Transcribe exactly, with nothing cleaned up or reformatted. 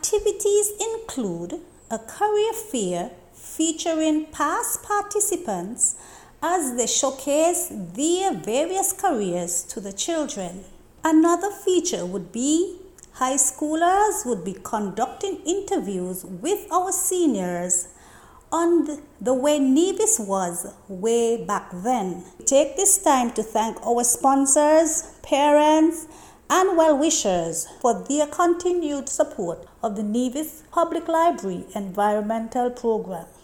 Activities include a career fair featuring past participants as they showcase their various careers to the children. Another feature would be high schoolers would be conducting interviews with our seniors on the, the way Nevis was way back then. Take this time to thank our sponsors, parents, and well-wishers for their continued support of the Nevis Public Library Environmental Program.